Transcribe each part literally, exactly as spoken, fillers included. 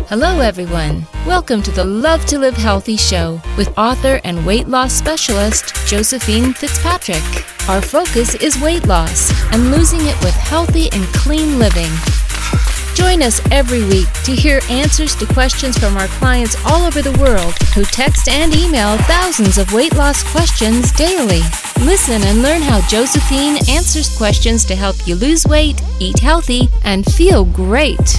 Hello, everyone. Welcome to the Love to Live Healthy show with author and weight loss specialist Josephine Fitzpatrick. Our focus is weight loss and losing it with healthy and clean living. Join us every week to hear answers to questions from our clients all over the world who text and email thousands of weight loss questions daily. Listen and learn how Josephine answers questions to help you lose weight, eat healthy, and feel great.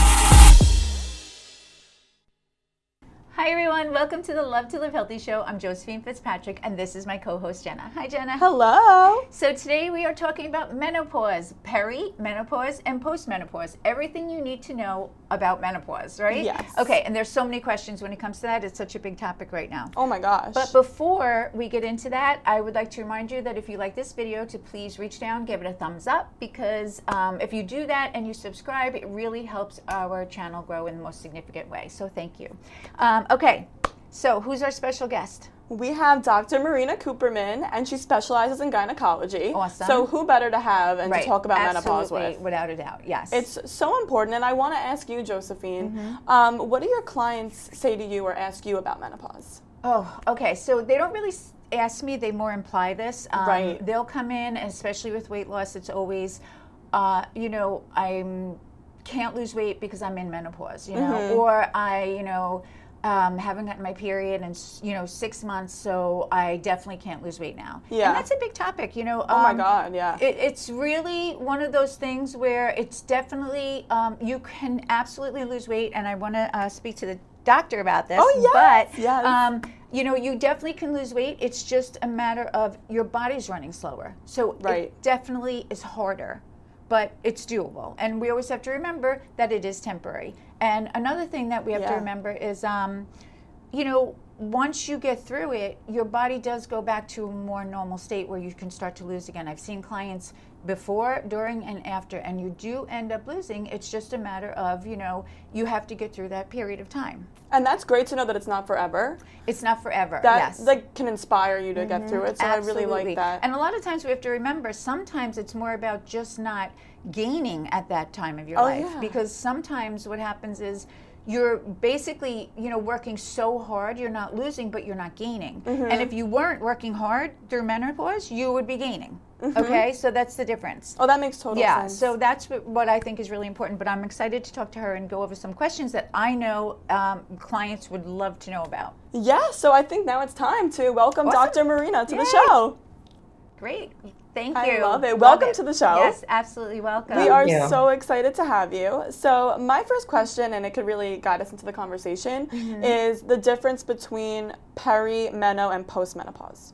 Hi everyone, welcome to the Love to Live Healthy show. I'm Josephine Fitzpatrick and this is my co-host Jenna. Hi Jenna. Hello. So today we are talking about menopause, peri-menopause and post-menopause. Everything you need to know about menopause, right? Yes. Okay, and there's so many questions when it comes to that. It's such a big topic right now. Oh my gosh. But before we get into that, I would like to remind you that if you like this video to please reach down, give it a thumbs up, because um, if you do that and you subscribe, it really helps our channel grow in the most significant way. So thank you. Um, Okay, so who's our special guest? We have Doctor Marina Cooperman, and she specializes in gynecology. Awesome. So who better to have and Right. to talk about Absolutely, menopause with? without a doubt, yes. It's so important, and I want to ask you, Josephine, Mm-hmm. um, what do your clients say to you or ask you about menopause? Oh, okay, so they don't really s- ask me, they more imply this. Um, Right. They'll come in, and especially with weight loss, it's always, uh, you know, I can't lose weight because I'm in menopause, you know, Mm-hmm. or I, you know, Um, haven't gotten my period in, you know, six months, so I definitely can't lose weight now. Yeah. And that's a big topic, you know. Oh my um, God, yeah. It, it's really one of those things where it's definitely, um, you can absolutely lose weight, and I want to uh, speak to the doctor about this. Oh, yes, But, yes. um, you know, you definitely can lose weight. It's just a matter of your body's running slower. So Right. it definitely is harder, but it's doable. And we always have to remember that it is temporary. And another thing that we have to Yeah. remember is, um, you know, once you get through it, your body does go back to a more normal state where you can start to lose again. I've seen clients before, during, and after, and you do end up losing. It's just a matter of, you know, you have to get through that period of time. And that's great to know that it's not forever. It's not forever, That yes. like can inspire you to get through it. So Absolutely. I really like that. And a lot of times we have to remember, sometimes it's more about just not gaining at that time of your Oh, life. yeah. Because sometimes what happens is you're basically, you know, working so hard, you're not losing, but you're not gaining. Mm-hmm. And if you weren't working hard through menopause, you would be gaining. Okay, so that's the difference. Oh, that makes total Yeah, sense. so that's what, what I think is really important. But I'm excited to talk to her and go over some questions that I know um, clients would love to know about. Yeah, so I think now it's time to welcome Awesome. Doctor Marina to Yay. the show. Great, thank I you. love it. Welcome to the show. Yes, absolutely welcome. We are you. so excited to have you. So my first question, and it could really guide us into the conversation, Mm-hmm. is the difference between peri-meno and post-menopause.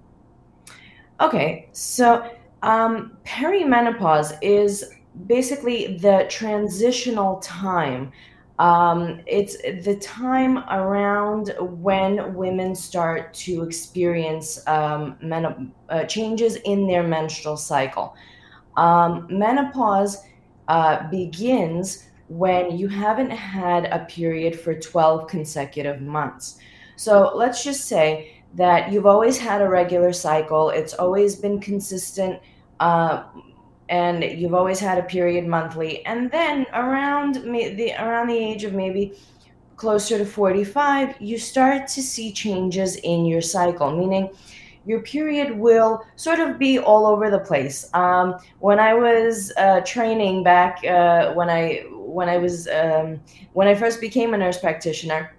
Okay, so um, perimenopause is basically the transitional time. Um, it's the time around when women start to experience um, meno- uh, changes in their menstrual cycle. Um, menopause uh, begins when you haven't had a period for twelve consecutive months. So let's just say that you've always had a regular cycle, it's always been consistent, uh, and you've always had a period monthly, and then around may- the around the age of maybe closer to forty-five, you start to see changes in your cycle, meaning your period will sort of be all over the place. Um, when I was uh, training back, uh, when I when I was um, when I first became a nurse practitioner,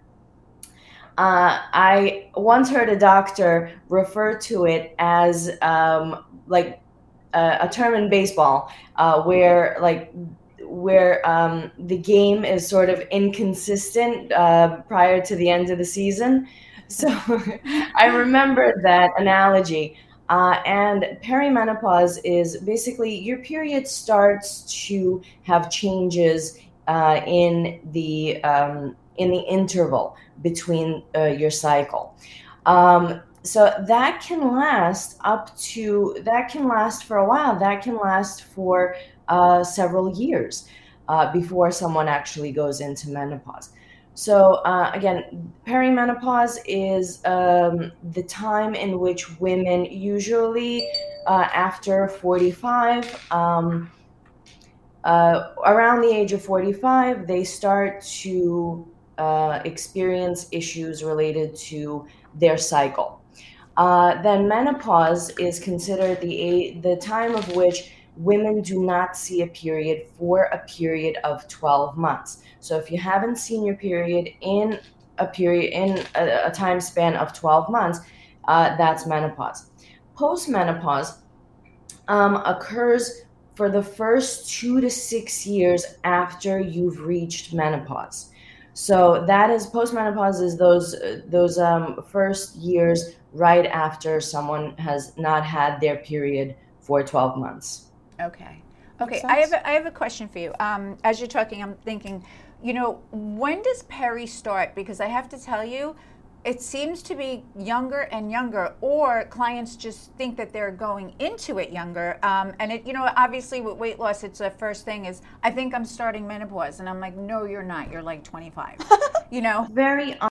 Uh, I once heard a doctor refer to it as um, like a, a term in baseball, uh, where like where um, the game is sort of inconsistent uh, prior to the end of the season. So I remember that analogy. Uh, and perimenopause is basically your period starts to have changes uh, in the um, in the interval between uh, your cycle. Um, so that can last up to, that can last for a while. That can last for uh, several years uh, before someone actually goes into menopause. So uh, again, perimenopause is um, the time in which women usually uh, after forty-five, um, uh, around the age of forty-five, they start to uh, experience issues related to their cycle. Uh, then menopause is considered the a- the time of which women do not see a period for a period of twelve months. So if you haven't seen your period in a period in a, a time span of twelve months, uh, that's menopause. Postmenopause um, occurs for the first two to six years after you've reached menopause. So that is postmenopause is those those um, first years right after someone has not had their period for twelve months. Okay. Okay. I have a, I have a question for you. Um, as you're talking, I'm thinking, you know, when does peri start? Because I have to tell you, it seems to be younger and younger, or clients just think that they're going into it younger. Um, and it, you know, obviously with weight loss, it's the first thing is, I think I'm starting menopause, and I'm like, no, you're not. You're like twenty-five. You know. Very